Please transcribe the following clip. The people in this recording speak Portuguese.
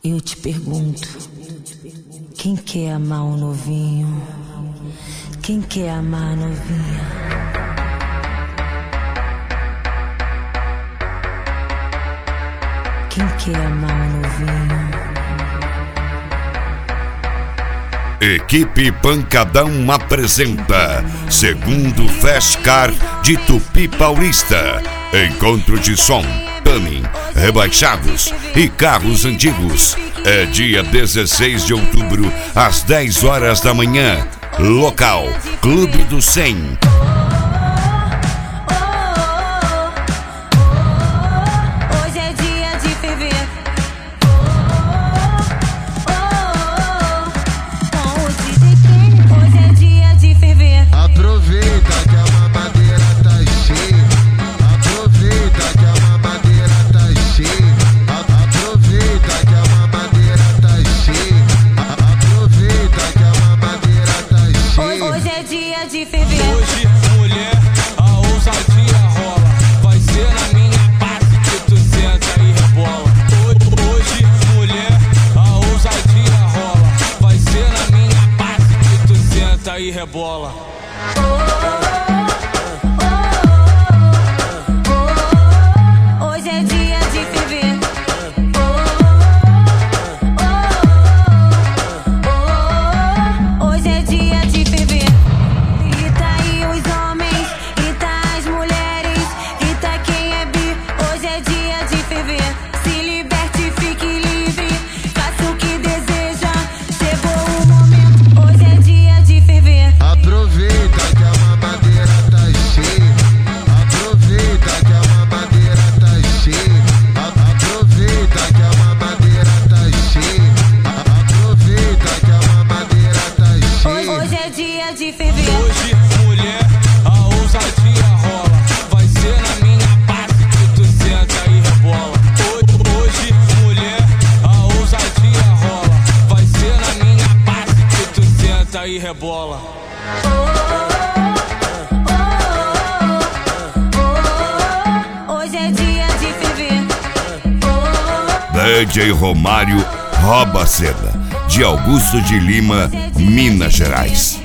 Eu te pergunto, quem quer amar o novinho? Quem quer amar a novinha? Quem quer amar o novinho? Equipe Pancadão apresenta Segundo Fescar de Tupi Paulista. Encontro de som, tuning, rebaixados e carros antigos. É dia 16 de outubro, às 10 horas da manhã. Local, Clube do 100. Hoje é dia de ferver. Com o DJ Kenny, hoje é dia de ferver. Aproveita que a mamadeira tá cheia. Aproveita que a mamadeira tá cheia. Aproveita que a mamadeira tá cheia. Aproveita que a mamadeira tá cheia. Hoje é dia de ferver. Hoje, mulher, a ousadia rola. Vai ser na minha base que tu senta e rebola. Hoje, mulher, a ousadia rola. Vai ser na minha base que tu senta e rebola. Hoje é dia de ferver. Hoje é dia de ferver. E tá aí os homens, e tá as mulheres, e tá quem é bi. Hoje é dia de ferver. Se liberte, fique livre, faça o que deseja. Chegou o momento, hoje é dia de ferver. Aproveita que a mamadeira tá cheia. Aproveita que a mamadeira tá cheia. Aproveita que a mamadeira tá cheia. Aproveita que a mamadeira tá cheia. Hoje é dia de ferver. Hoje, mulher, a ousadia rola. Vai ser na minha base que tu senta e rebola. Hoje, mulher, a ousadia rola. Vai ser na minha base que tu senta e rebola. Hoje é dia de ferver. DJ Romário rouba a cena, de Augusto de Lima, Minas Gerais.